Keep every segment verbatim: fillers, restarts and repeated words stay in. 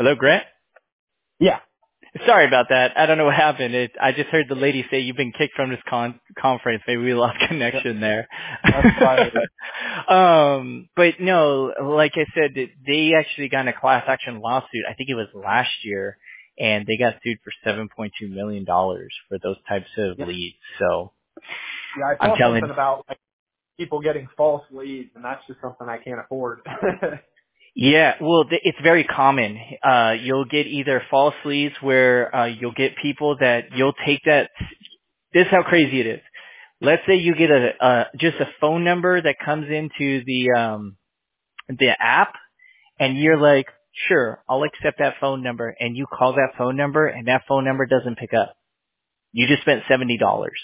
Hello, Grant? Yeah. Sorry about that. I don't know what happened. It, I just heard the lady say you've been kicked from this con- conference. Maybe we lost connection there. That's why. um, but no, like I said, they actually got in a class action lawsuit. I think it was last year, and they got sued for seven point two million dollars for those types of Yeah. leads. So Yeah, I I'm saw telling. something about like people getting false leads, and that's just something I can't afford. Yeah, well, th- it's very common. Uh, you'll get either false leads where uh, you'll get people that you'll take that. This is how crazy it is. Let's say you get a, a just a phone number that comes into the um the app, and you're like, sure, I'll accept that phone number, and you call that phone number, and that phone number doesn't pick up. You just spent seventy dollars.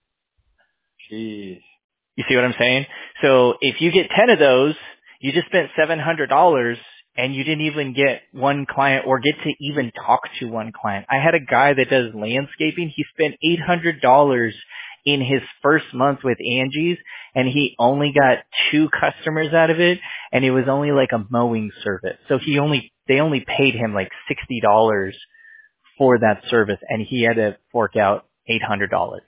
Jeez. You see what I'm saying? So if you get ten of those, you just spent seven hundred dollars and you didn't even get one client or get to even talk to one client. I had a guy that does landscaping. He spent eight hundred dollars in his first month with Angie's, and he only got two customers out of it, and it was only like a mowing service. So he only, they only paid him like sixty dollars for that service, and he had to fork out eight hundred dollars.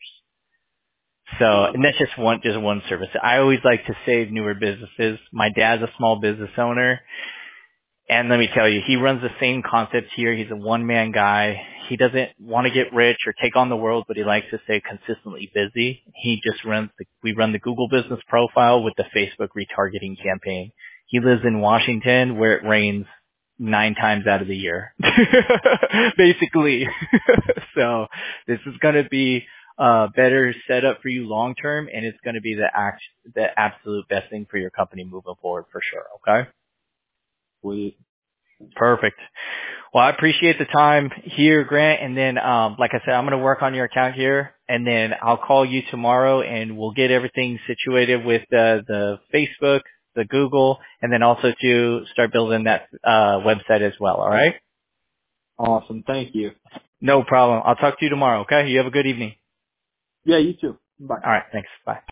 So, and that's just one, just one service. I always like to save newer businesses. My dad's a small business owner, and let me tell you, he runs the same concept here. He's a one-man guy. He doesn't want to get rich or take on the world, but he likes to stay consistently busy. He just runs the, we run the Google Business Profile with the Facebook retargeting campaign. He lives in Washington where it rains nine times out of the year, basically. So this is going to be uh better set up for you long term, and it's going to be the act the absolute best thing for your company moving forward for sure. Okay. Sweet. Perfect. Well, I appreciate the time here, Grant. And then, um, like I said, I'm going to work on your account here, and then I'll call you tomorrow, and we'll get everything situated with uh, the Facebook, the Google, and then also to start building that uh website as well. All right. Awesome. Thank you. No problem. I'll talk to you tomorrow. Okay. You have a good evening. Yeah, you too. Bye. All right. Thanks. Bye.